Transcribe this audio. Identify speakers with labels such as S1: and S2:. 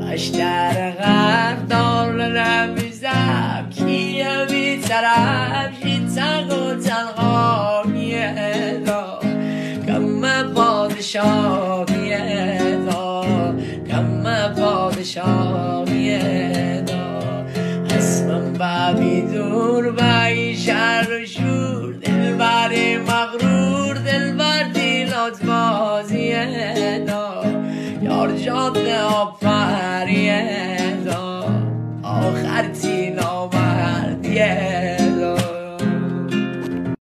S1: اشتر غرب دار نمیزم کیه بی طرف شیطن و تنهاییه دا کم پادشاهیه دا کم پادشاهیه دا اسمم بابی دور بایی شر و شور دلبر مغرور دلبر دیلات بازیه دا یار جاده آفریه